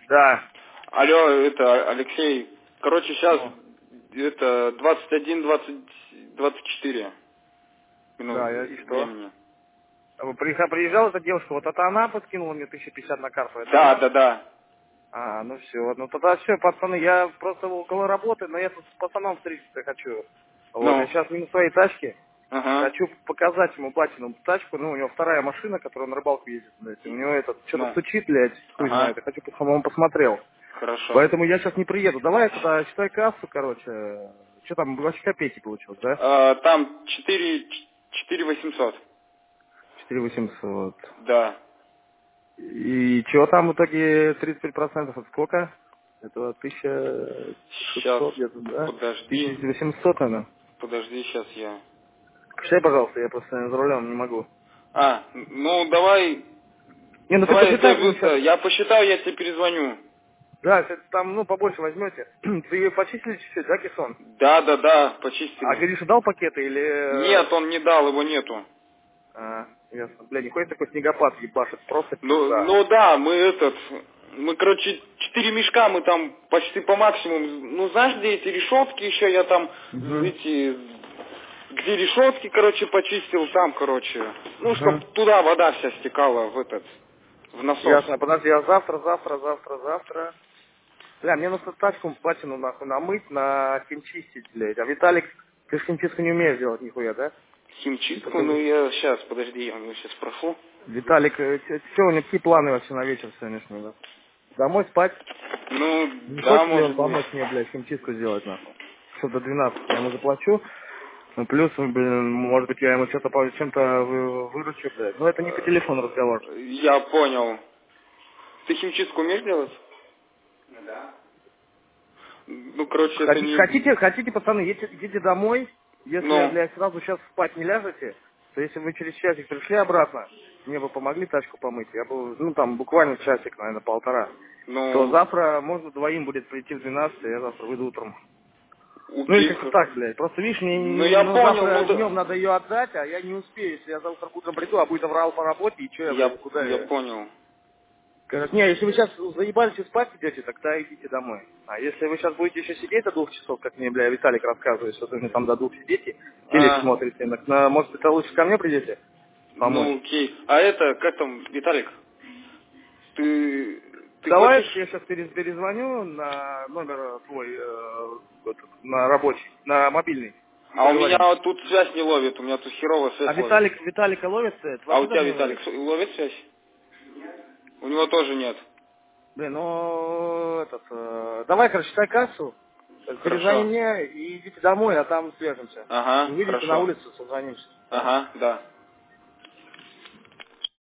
Да. Алло, это Алексей. Короче, сейчас Ну, это 21:24 минут да, и что? времени. Приезжала эта девушка, вот это она подкинула мне 1050 на карту, это Да, она? да, да. А, ну все, ну тогда все, пацаны, я просто около работы, но я тут с пацаном встретиться хочу. Вот, я Ну, сейчас мимо своей тачки, ага, хочу показать ему батину тачку, ну, у него вторая машина, которая на рыбалку ездит, блядь, и у него этот, что-то ну, стучит, блядь, хуй знает, ага, я хочу, чтобы он посмотрел. хорошо. Поэтому я сейчас не приеду. Давай я тогда считай кассу, короче, что там, вообще копейки получилось, да? Там 4 800. 4800. Да. И чего там в итоге 35% это сколько? Это Сейчас, 1600 где-то, да? подожди, 1800, наверное. сейчас я. Посчитай, пожалуйста, я просто за рулем не могу. Ну давай, Не, ну ты давай посчитай, это, ну сейчас. я посчитаю, я тебе перезвоню. Да, если там, ну, побольше возьмете. Вы ее почистили чуть-чуть, да, кессон? Да, да, да, А почистили. Гриша дал пакеты или... Нет, он не дал, его нету. Ясно. Бля, нихуя такой снегопад ебашит, просто Ну, пизда. ну да, мы, короче, 4 мешка, мы там почти по максимуму, ну, знаешь, где эти решетки еще, я там, Угу. где решетки, короче, почистил, там, короче, ну, Угу. чтоб туда вода вся стекала в насос. Ясно. Подожди, я завтра. Бля, мне нужно тачку батину нахуй намыть, на химчистить, блядь. А Виталик, ты же химчистку не умеешь делать нихуя, да? Это Химчистку, ну, ты... я сейчас, подожди, я у него сейчас спрошу. Виталик, что у него, какие планы вообще на вечер сегодняшний, да? Домой спать? Ну, Не да, хочет ли он может быть. помочь мне, блядь, химчистку сделать, нахуй? Что до 12 я ему заплачу. Ну, плюс, блин, может быть, я ему что-то по чем-то выручу, блядь. Ну, это не по телефону разговор. Я понял. Ты химчистку умеешь делать? Ну, короче, это Хотите, не... хотите, хотите, пацаны, идите домой. Если, Ну, блядь, сразу сейчас спать не ляжете, то если вы через часик пришли обратно, мне бы помогли тачку помыть, я бы, ну, там, буквально часик, наверное, полтора, то ну, завтра можно двоим будет прийти в 12, а я завтра выйду утром. Ну, или окей. как-то так, блядь. Просто, видишь, Ну, я ну, понял, ну, завтра да... днем надо ее отдать, а я не успею, если я завтра утром приду, а будет аврал по работе, и что я, блядь, куда Я я... понял. Короче, не, если вы сейчас заебались и спать идете, тогда идите домой. А если вы сейчас будете еще сидеть до 2 часов, как мне, бля, Виталик рассказывает, что вы мне там до 2 сидите, телек А, смотрите, может, это лучше ко мне придете помочь? ну, окей. А это, как там, Виталик, ты Давай хочешь... я сейчас перезвоню на номер твой, на рабочий, на мобильный, и А у меня поговорим. вот тут связь не ловит, у меня тут херовая А связь ловит. Виталика ловит связь? А у Вообще тебя, даже не Виталик, ловит? ловит связь? У него тоже нет. Блин, ну, давай, короче, считай кассу, перезвони Хорошо. мне и идите домой, а там свяжемся. Ага, Выйдите на хорошо. улицу, созвонимся. Давай. Ага, да.